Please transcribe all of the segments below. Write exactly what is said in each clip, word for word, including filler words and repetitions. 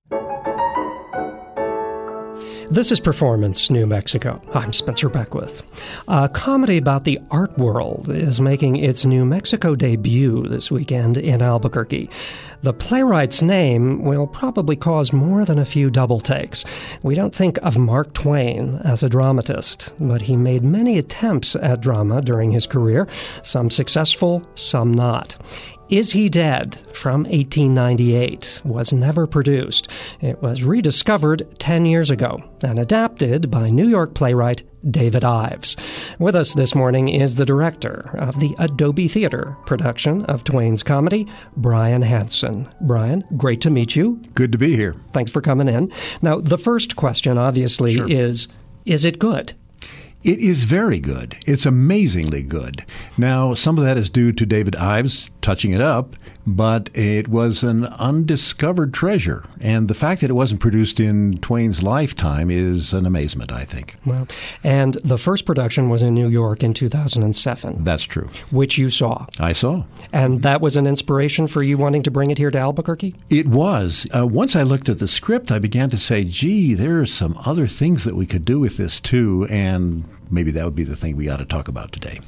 This is Performance New Mexico. I'm Spencer Beckwith. A comedy about the art world is making its New Mexico debut this weekend in Albuquerque. The playwright's name will probably cause more than a few double takes. We don't think of Mark Twain as a dramatist, but he made many attempts at drama during his career, some successful, some not. Is He Dead, from eighteen ninety-eight, was never produced. It was rediscovered ten years ago and adapted by New York playwright David Ives. With us this morning is the director of the Adobe Theater production of Twain's comedy, Brian Hanson. Brian, great to meet you. Good to be here. Thanks for coming in. Now, the first question, obviously, Sure. is, is it good? It is very good. It's amazingly good. Now, some of that is due to David Ives touching it up, but it was an undiscovered treasure. And the fact that it wasn't produced in Twain's lifetime is an amazement, I think. Well, and the first production was in New York in two thousand seven. That's true. Which you saw. I saw. And that was an inspiration for you wanting to bring it here to Albuquerque? It was. Uh, once I looked at the script, I began to say, gee, there are some other things that we could do with this, too, and maybe that would be the thing we ought to talk about today.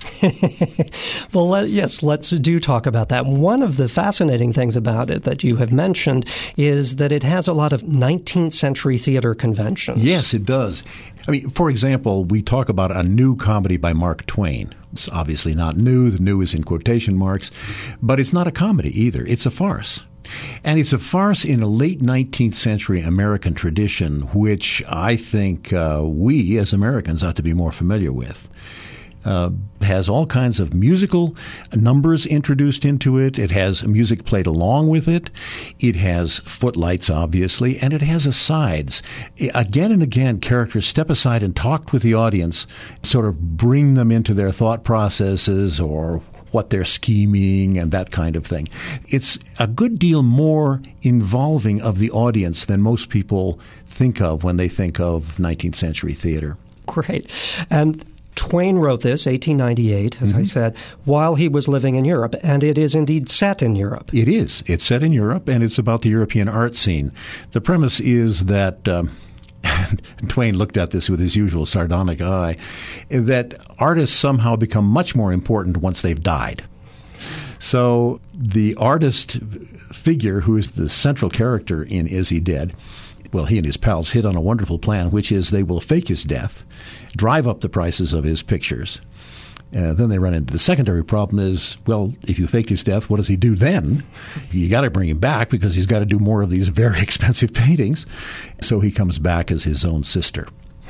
Well, let, yes, let's do talk about that. One of the fascinating things about it that you have mentioned is that it has a lot of nineteenth century theater conventions. Yes, it does. I mean, for example, we talk about a new comedy by Mark Twain. It's obviously not new. The new is in quotation marks. But it's not a comedy either. It's a farce. And it's a farce in a late nineteenth century American tradition, which I think uh, we as Americans ought to be more familiar with. Uh, has all kinds of musical numbers introduced into it. It has music played along with it. It has footlights, obviously, and it has asides. Again and again, characters step aside and talk with the audience, sort of bring them into their thought processes or what they're scheming and that kind of thing. It's a good deal more involving of the audience than most people think of when they think of nineteenth century theater. Great. And Twain wrote this, eighteen ninety-eight, as mm-hmm. I said, while he was living in Europe, and it is indeed set in Europe. It is. It's set in Europe, and it's about the European art scene. The premise is that um, Twain looked at this with his usual sardonic eye, that artists somehow become much more important once they've died. So the artist figure, who is the central character in Is He Dead, well, he and his pals hit on a wonderful plan, which is they will fake his death, drive up the prices of his pictures. Uh, then they run into the secondary problem is, well, if you fake his death, what does he do then? You got to bring him back because he's got to do more of these very expensive paintings. So he comes back as his own sister.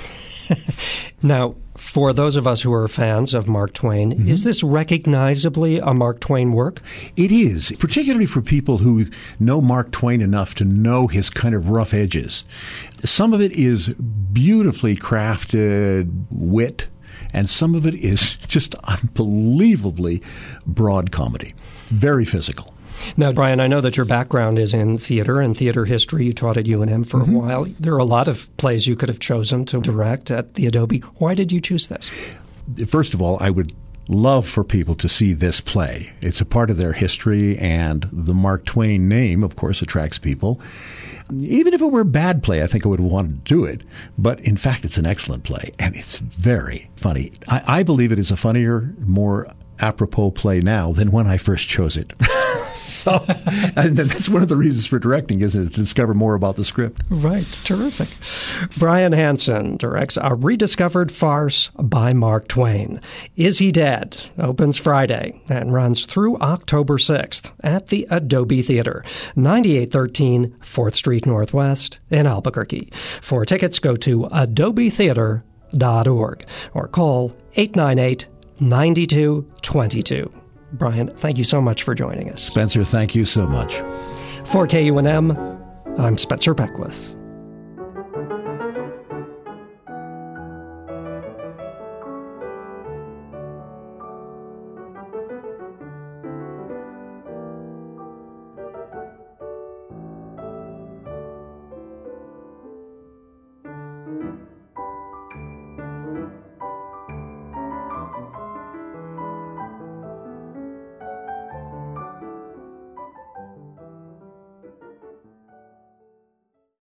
Now, for those of us who are fans of Mark Twain, mm-hmm. is this recognizably a Mark Twain work? It is, particularly for people who know Mark Twain enough to know his kind of rough edges. Some of it is beautifully crafted wit, and some of it is just unbelievably broad comedy, very physical. Now, Brian, I know that your background is in theater and theater history. You taught at U N M for mm-hmm. a while. There are a lot of plays you could have chosen to direct at the Adobe. Why did you choose this? First of all, I would love for people to see this play. It's a part of their history, and the Mark Twain name, of course, attracts people. Even if it were a bad play, I think I would have wanted to do it. But in fact, it's an excellent play, and it's very funny. I, I believe it is a funnier, more apropos play now than when I first chose it. So, and that's one of the reasons for directing, isn't it, to discover more about the script. Right. Terrific. Brian Hanson directs a rediscovered farce by Mark Twain. Is He Dead? Opens Friday and runs through October sixth at the Adobe Theater, ninety-eight thirteen fourth Street Northwest in Albuquerque. For tickets, go to adobe theater dot org or call eight nine eight, nine two two two. Brian, thank you so much for joining us. Spencer, thank you so much. For K U N M, I'm Spencer Beckwith.